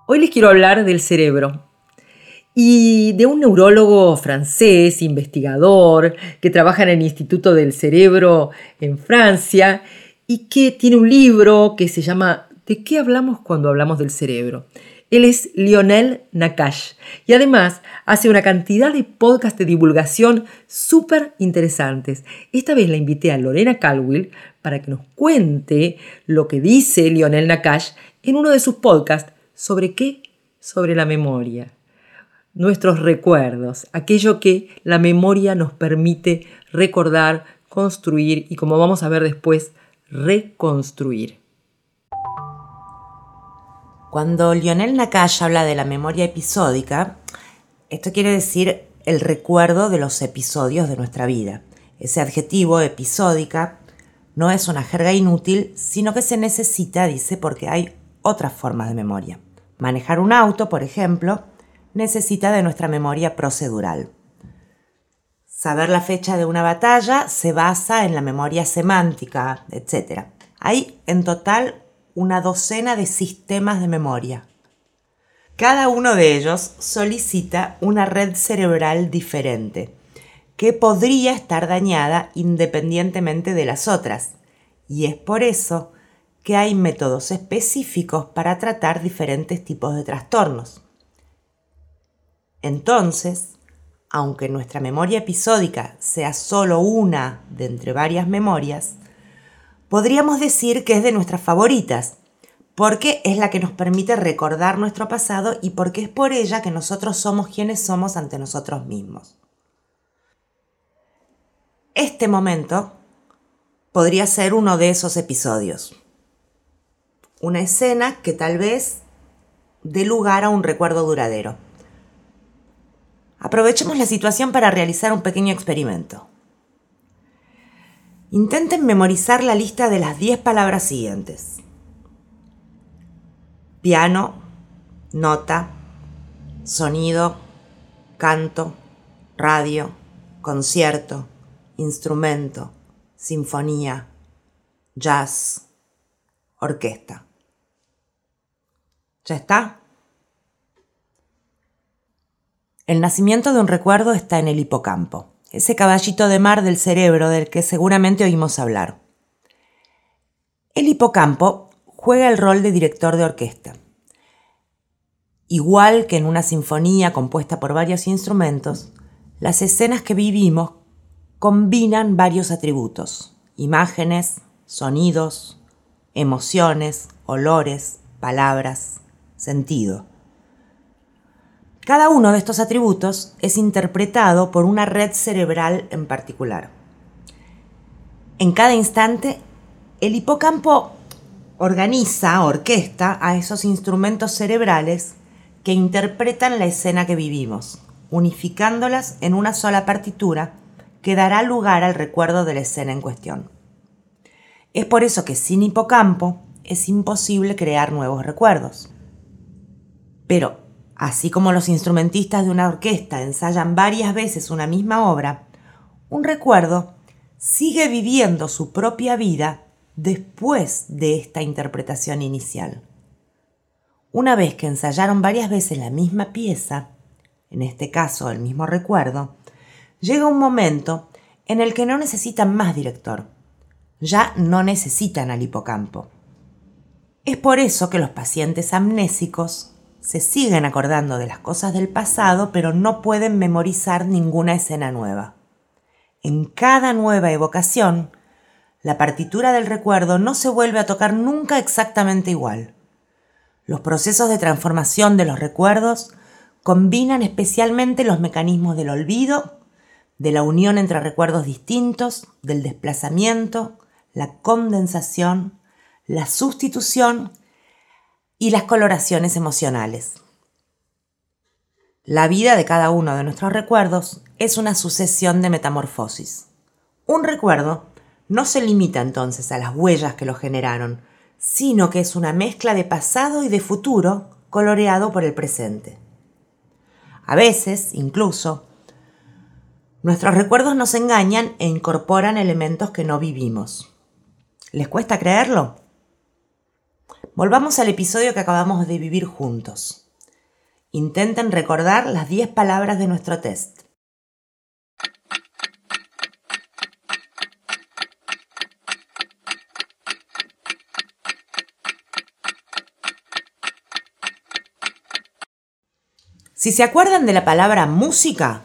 Hoy les quiero hablar del cerebro y de un neurólogo francés, investigador, que trabaja en el Instituto del Cerebro en Francia y que tiene un libro que se llama ¿De qué hablamos cuando hablamos del cerebro? Él es Lionel Nakache y además hace una cantidad de podcasts de divulgación súper interesantes. Esta vez la invité a Lorena Calwill para que nos cuente lo que dice Lionel Nakache en uno de sus podcasts. ¿Sobre qué? Sobre la memoria. Nuestros recuerdos, aquello que la memoria nos permite recordar, construir y, como vamos a ver después, reconstruir. Cuando Lionel Nakache habla de la memoria episódica, esto quiere decir el recuerdo de los episodios de nuestra vida. Ese adjetivo, episódica, no es una jerga inútil, sino que se necesita, dice, porque hay otras formas de memoria. Manejar un auto, por ejemplo, necesita de nuestra memoria procedural. Saber la fecha de una batalla se basa en la memoria semántica, etc. Hay en total una docena de sistemas de memoria. Cada uno de ellos solicita una red cerebral diferente, que podría estar dañada independientemente de las otras, y es por eso que hay métodos específicos para tratar diferentes tipos de trastornos. Entonces, aunque nuestra memoria episódica sea solo una de entre varias memorias, podríamos decir que es de nuestras favoritas, porque es la que nos permite recordar nuestro pasado y porque es por ella que nosotros somos quienes somos ante nosotros mismos. Este momento podría ser uno de esos episodios. Una escena que tal vez dé lugar a un recuerdo duradero. Aprovechemos la situación para realizar un pequeño experimento. Intenten memorizar la lista de las 10 palabras siguientes. Piano, nota, sonido, canto, radio, concierto, instrumento, sinfonía, jazz, orquesta. ¿Ya está? El nacimiento de un recuerdo está en el hipocampo, ese caballito de mar del cerebro del que seguramente oímos hablar. El hipocampo juega el rol de director de orquesta. Igual que en una sinfonía compuesta por varios instrumentos, las escenas que vivimos combinan varios atributos: imágenes, sonidos, emociones, olores, palabras, sentido. Cada uno de estos atributos es interpretado por una red cerebral en particular. En cada instante, el hipocampo orquesta a esos instrumentos cerebrales que interpretan la escena que vivimos, unificándolas en una sola partitura que dará lugar al recuerdo de la escena en cuestión. Es por eso que sin hipocampo es imposible crear nuevos recuerdos. Pero así como los instrumentistas de una orquesta ensayan varias veces una misma obra, un recuerdo sigue viviendo su propia vida después de esta interpretación inicial. Una vez que ensayaron varias veces la misma pieza, en este caso el mismo recuerdo, llega un momento en el que no necesitan más director. Ya no necesitan al hipocampo. Es por eso que los pacientes amnésicos se siguen acordando de las cosas del pasado, pero no pueden memorizar ninguna escena nueva. En cada nueva evocación, la partitura del recuerdo no se vuelve a tocar nunca exactamente igual. Los procesos de transformación de los recuerdos combinan especialmente los mecanismos del olvido, de la unión entre recuerdos distintos, del desplazamiento, la condensación, la sustitución y las coloraciones emocionales. La vida de cada uno de nuestros recuerdos es una sucesión de metamorfosis. Un recuerdo no se limita entonces a las huellas que lo generaron, sino que es una mezcla de pasado y de futuro coloreado por el presente. A veces, incluso, nuestros recuerdos nos engañan e incorporan elementos que no vivimos. ¿Les cuesta creerlo? Volvamos al episodio que acabamos de vivir juntos. Intenten recordar las 10 palabras de nuestro test. Si se acuerdan de la palabra música,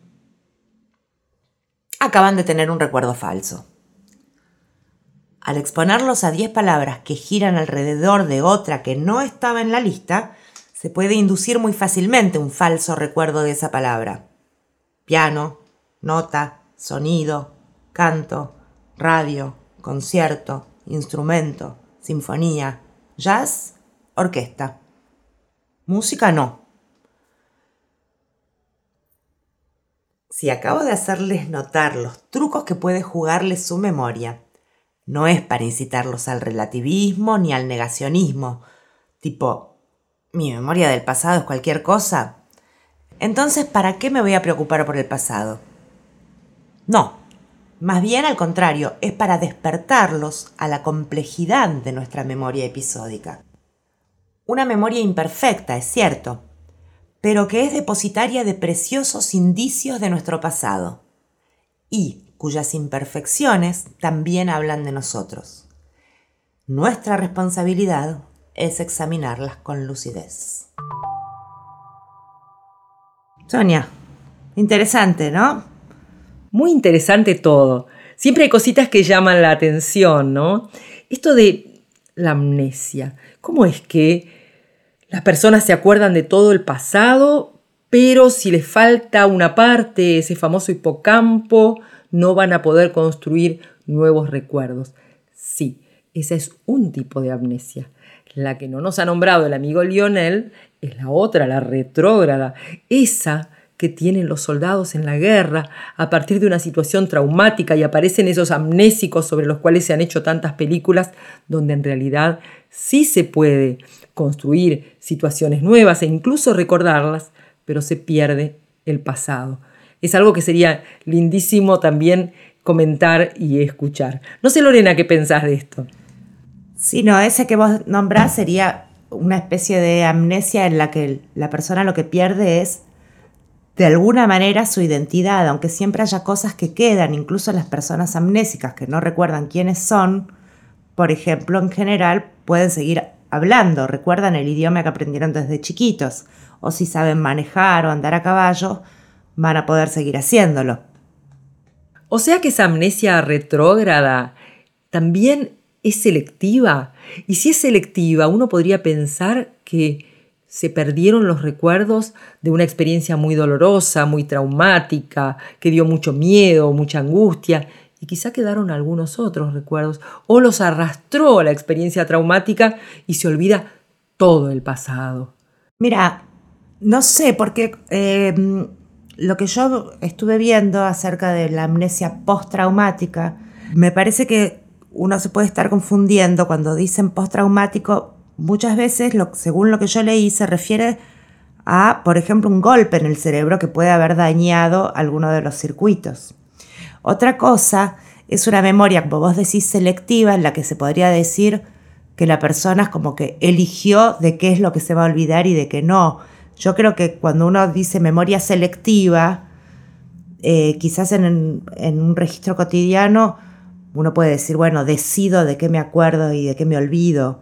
acaban de tener un recuerdo falso. Al exponerlos a 10 palabras que giran alrededor de otra que no estaba en la lista, se puede inducir muy fácilmente un falso recuerdo de esa palabra. Piano, nota, sonido, canto, radio, concierto, instrumento, sinfonía, jazz, orquesta. Música no. Si acabo de hacerles notar los trucos que puede jugarles su memoria, no es para incitarlos al relativismo ni al negacionismo, tipo, ¿mi memoria del pasado es cualquier cosa? Entonces, ¿para qué me voy a preocupar por el pasado? No, más bien al contrario, es para despertarlos a la complejidad de nuestra memoria episódica. Una memoria imperfecta, es cierto, pero que es depositaria de preciosos indicios de nuestro pasado y cuyas imperfecciones también hablan de nosotros. Nuestra responsabilidad es examinarlas con lucidez. Sonia, interesante, ¿no? Muy interesante todo. Siempre hay cositas que llaman la atención, ¿no? Esto de la amnesia. ¿Cómo es que las personas se acuerdan de todo el pasado, pero si les falta una parte, ese famoso hipocampo, no van a poder construir nuevos recuerdos? Sí, esa es un tipo de amnesia. La que no nos ha nombrado el amigo Lionel es la otra, la retrógrada, esa que tienen los soldados en la guerra a partir de una situación traumática y aparecen esos amnésicos sobre los cuales se han hecho tantas películas, donde en realidad sí se puede construir situaciones nuevas e incluso recordarlas, pero se pierde el pasado. Es algo que sería lindísimo también comentar y escuchar. No sé, Lorena, ¿qué pensás de esto? Sí, no, ese que vos nombrás sería una especie de amnesia en la que la persona lo que pierde es de alguna manera su identidad, aunque siempre haya cosas que quedan, incluso las personas amnésicas que no recuerdan quiénes son, por ejemplo, en general pueden seguir hablando, recuerdan el idioma que aprendieron desde chiquitos, o si saben manejar o andar a caballo, van a poder seguir haciéndolo. O sea que esa amnesia retrógrada también es selectiva. Y si es selectiva, uno podría pensar que se perdieron los recuerdos de una experiencia muy dolorosa, muy traumática, que dio mucho miedo, mucha angustia, y quizá quedaron algunos otros recuerdos, o los arrastró la experiencia traumática y se olvida todo el pasado. Mira, no sé, porque lo que yo estuve viendo acerca de la amnesia postraumática, me parece que uno se puede estar confundiendo cuando dicen postraumático. Muchas veces, según lo que yo leí, se refiere a, por ejemplo, un golpe en el cerebro que puede haber dañado alguno de los circuitos. Otra cosa es una memoria, como vos decís, selectiva, en la que se podría decir que la persona es como que eligió de qué es lo que se va a olvidar y de qué no. Yo creo que cuando uno dice memoria selectiva, quizás en un registro cotidiano, uno puede decir, bueno, decido de qué me acuerdo y de qué me olvido.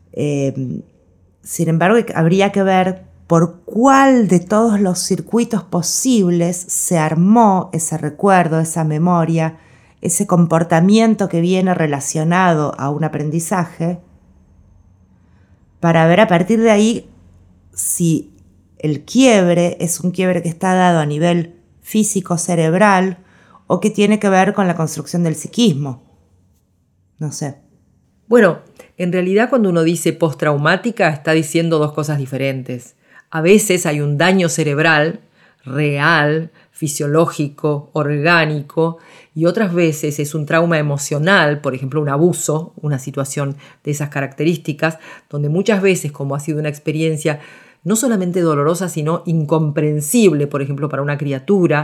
Sin embargo, habría que ver por cuál de todos los circuitos posibles se armó ese recuerdo, esa memoria, ese comportamiento que viene relacionado a un aprendizaje, para ver a partir de ahí si el quiebre es un quiebre que está dado a nivel físico cerebral o que tiene que ver con la construcción del psiquismo. No sé. Bueno, en realidad cuando uno dice postraumática está diciendo dos cosas diferentes. A veces hay un daño cerebral real, fisiológico, orgánico, y otras veces es un trauma emocional, por ejemplo un abuso, una situación de esas características, donde muchas veces, como ha sido una experiencia no solamente dolorosa, sino incomprensible, por ejemplo para una criatura,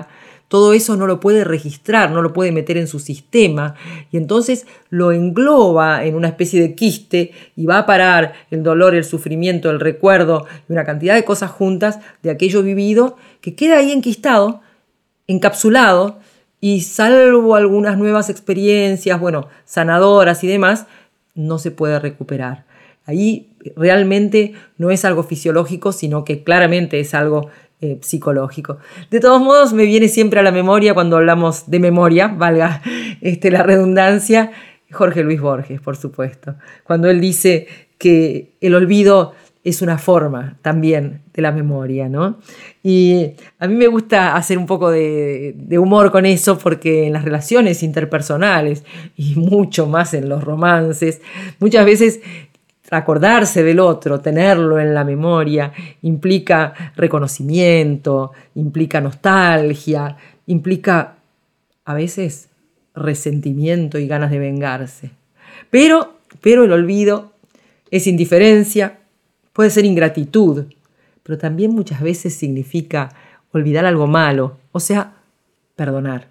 todo eso no lo puede registrar, no lo puede meter en su sistema y entonces lo engloba en una especie de quiste y va a parar el dolor, el sufrimiento, el recuerdo y una cantidad de cosas juntas de aquello vivido que queda ahí enquistado, encapsulado y salvo algunas nuevas experiencias, sanadoras y demás, no se puede recuperar. Ahí realmente no es algo fisiológico, sino que claramente es algo psicológico. De todos modos, me viene siempre a la memoria cuando hablamos de memoria, valga la redundancia, Jorge Luis Borges, por supuesto, cuando él dice que el olvido es una forma también de la memoria, ¿no? Y a mí me gusta hacer un poco de humor con eso porque en las relaciones interpersonales y mucho más en los romances, muchas veces acordarse del otro, tenerlo en la memoria, implica reconocimiento, implica nostalgia, implica a veces resentimiento y ganas de vengarse. Pero el olvido es indiferencia, puede ser ingratitud, pero también muchas veces significa olvidar algo malo, o sea, perdonar.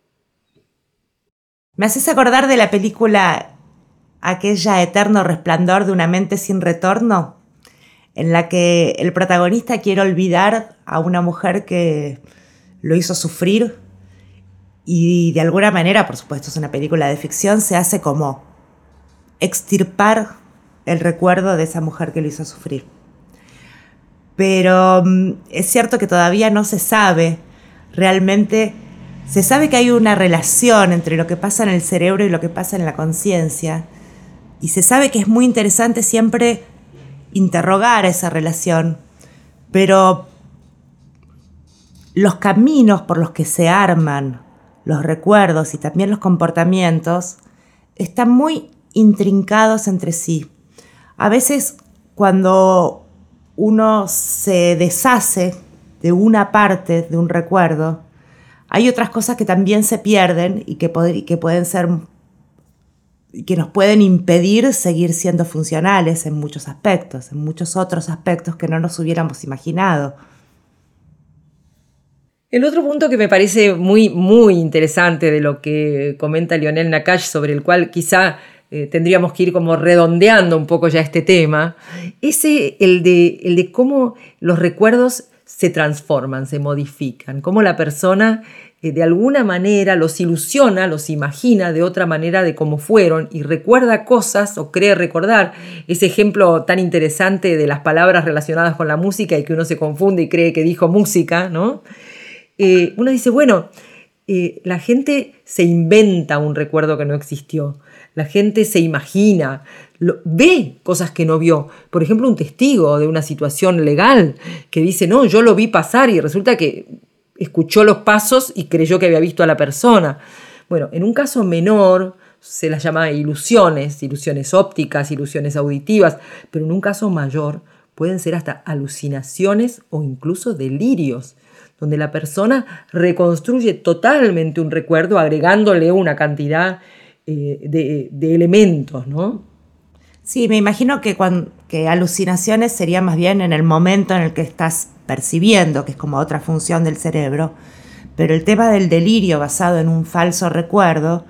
Me haces acordar de la película aquella Eterno Resplandor de una mente sin retorno, en la que el protagonista quiere olvidar a una mujer que lo hizo sufrir y de alguna manera, por supuesto es una película de ficción, se hace como extirpar el recuerdo de esa mujer que lo hizo sufrir. Pero es cierto que todavía no se sabe realmente. Se sabe que hay una relación entre lo que pasa en el cerebro y lo que pasa en la conciencia. Y se sabe que es muy interesante siempre interrogar esa relación. Pero los caminos por los que se arman los recuerdos y también los comportamientos están muy intrincados entre sí. A veces cuando uno se deshace de una parte de un recuerdo, hay otras cosas que también se pierden y que pueden ser, que nos pueden impedir seguir siendo funcionales en muchos aspectos, en muchos otros aspectos que no nos hubiéramos imaginado. El otro punto que me parece muy, muy interesante de lo que comenta Lionel Nakash, sobre el cual quizá tendríamos que ir como redondeando un poco ya este tema, es el de cómo los recuerdos se transforman, se modifican, cómo la persona de alguna manera los ilusiona, los imagina de otra manera de cómo fueron y recuerda cosas o cree recordar. Ese ejemplo tan interesante de las palabras relacionadas con la música y que uno se confunde y cree que dijo música, ¿no? Uno dice, la gente se inventa un recuerdo que no existió. La gente se imagina, ve cosas que no vio. Por ejemplo, un testigo de una situación legal que dice, no, yo lo vi pasar y resulta que escuchó los pasos y creyó que había visto a la persona. Bueno, en un caso menor se las llama ilusiones ópticas, ilusiones auditivas, pero en un caso mayor pueden ser hasta alucinaciones o incluso delirios, donde la persona reconstruye totalmente un recuerdo agregándole una cantidad de elementos, ¿no? Sí, me imagino que alucinaciones sería más bien en el momento en el que estás percibiendo, que es como otra función del cerebro, pero el tema del delirio basado en un falso recuerdo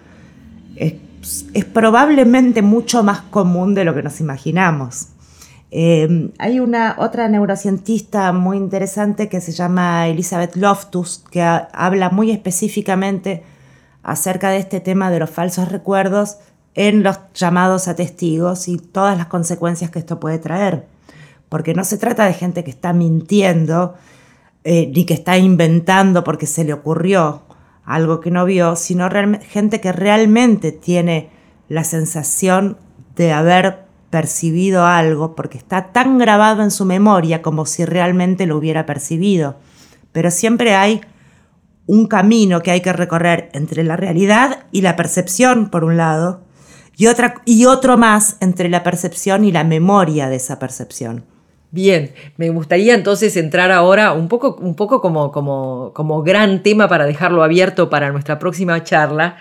es probablemente mucho más común de lo que nos imaginamos. Hay otra neurocientista muy interesante que se llama Elizabeth Loftus, que habla muy específicamente acerca de este tema de los falsos recuerdos en los llamados a testigos y todas las consecuencias que esto puede traer. Porque no se trata de gente que está mintiendo ni que está inventando porque se le ocurrió algo que no vio, sino gente que realmente tiene la sensación de haber percibido algo porque está tan grabado en su memoria como si realmente lo hubiera percibido. Pero siempre hay un camino que hay que recorrer entre la realidad y la percepción, por un lado, y otro más entre la percepción y la memoria de esa percepción. Bien, me gustaría entonces entrar ahora un poco como gran tema para dejarlo abierto para nuestra próxima charla.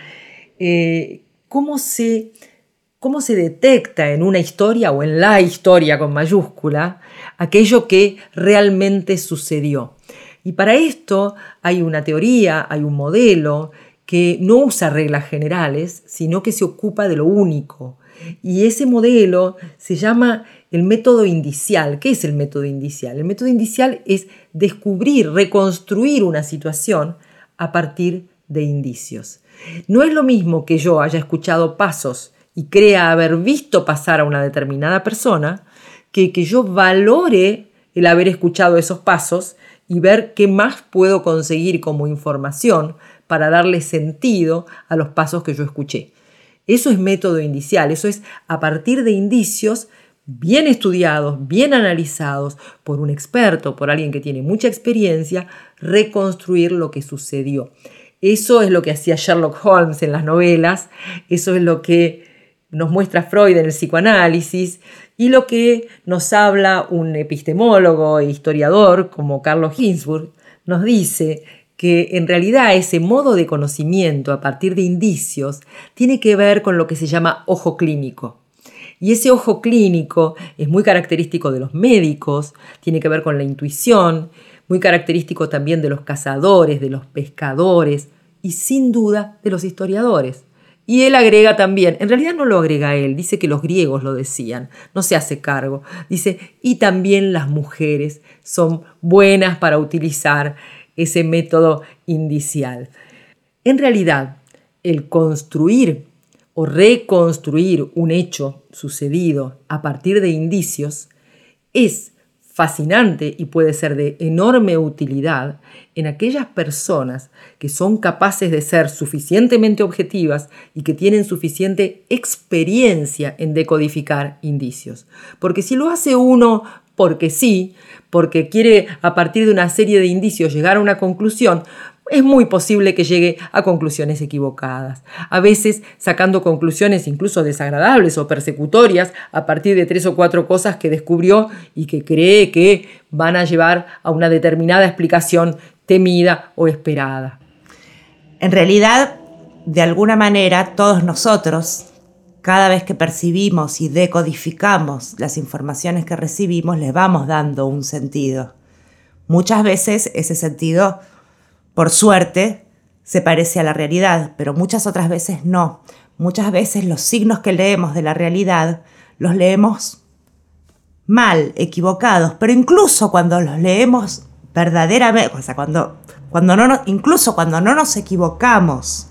¿Cómo se detecta en una historia o en la historia con mayúscula aquello que realmente sucedió? Y para esto hay una teoría, hay un modelo que no usa reglas generales, sino que se ocupa de lo único. Y ese modelo se llama el método indicial. ¿Qué es el método indicial? El método indicial es descubrir, reconstruir una situación a partir de indicios. No es lo mismo que yo haya escuchado pasos y crea haber visto pasar a una determinada persona, que yo valore el haber escuchado esos pasos y ver qué más puedo conseguir como información para darle sentido a los pasos que yo escuché. Eso es método indicial, eso es a partir de indicios bien estudiados, bien analizados por un experto, por alguien que tiene mucha experiencia, reconstruir lo que sucedió. Eso es lo que hacía Sherlock Holmes en las novelas, eso es lo que nos muestra Freud en el psicoanálisis y lo que nos habla un epistemólogo e historiador como Carlos Ginzburg, nos dice que en realidad ese modo de conocimiento a partir de indicios tiene que ver con lo que se llama ojo clínico. Y ese ojo clínico es muy característico de los médicos, tiene que ver con la intuición, muy característico también de los cazadores, de los pescadores y sin duda de los historiadores. Y él agrega también, en realidad no lo agrega él, dice que los griegos lo decían, no se hace cargo. Dice, y también las mujeres son buenas para utilizar ese método indicial. En realidad, el construir o reconstruir un hecho sucedido a partir de indicios es fascinante y puede ser de enorme utilidad en aquellas personas que son capaces de ser suficientemente objetivas y que tienen suficiente experiencia en decodificar indicios. Porque si lo hace uno porque sí, porque quiere a partir de una serie de indicios llegar a una conclusión, es muy posible que llegue a conclusiones equivocadas, a veces sacando conclusiones incluso desagradables o persecutorias a partir de 3 o 4 cosas que descubrió y que cree que van a llevar a una determinada explicación temida o esperada. En realidad, de alguna manera, todos nosotros, cada vez que percibimos y decodificamos las informaciones que recibimos, les vamos dando un sentido. Muchas veces ese sentido, por suerte, se parece a la realidad, pero muchas otras veces no. Muchas veces los signos que leemos de la realidad los leemos mal, equivocados, pero incluso cuando los leemos verdaderamente, o sea, incluso cuando no nos equivocamos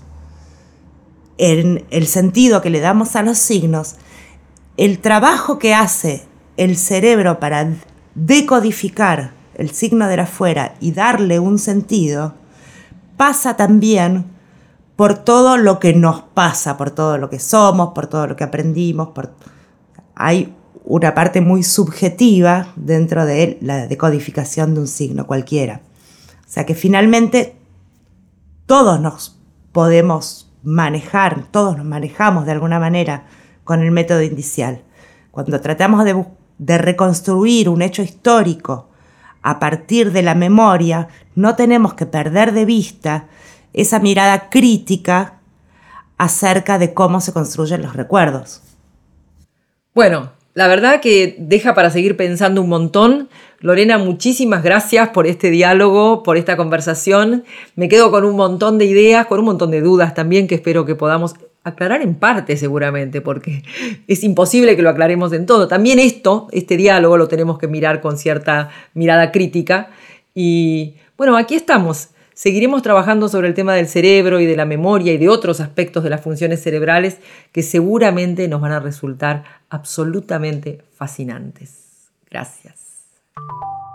en el sentido que le damos a los signos, el trabajo que hace el cerebro para decodificar el signo de afuera y darle un sentido, pasa también por todo lo que nos pasa, por todo lo que somos, por todo lo que aprendimos. Hay una parte muy subjetiva dentro de la decodificación de un signo cualquiera. O sea que finalmente todos nos podemos manejar, todos nos manejamos de alguna manera con el método indicial. Cuando tratamos de reconstruir un hecho histórico a partir de la memoria, no tenemos que perder de vista esa mirada crítica acerca de cómo se construyen los recuerdos. Bueno, la verdad que deja para seguir pensando un montón. Lorena, muchísimas gracias por este diálogo, por esta conversación. Me quedo con un montón de ideas, con un montón de dudas también que espero que podamos aclarar en parte seguramente, porque es imposible que lo aclaremos en todo. También este diálogo lo tenemos que mirar con cierta mirada crítica. Y bueno, aquí estamos. Seguiremos trabajando sobre el tema del cerebro y de la memoria y de otros aspectos de las funciones cerebrales que seguramente nos van a resultar absolutamente fascinantes. Gracias.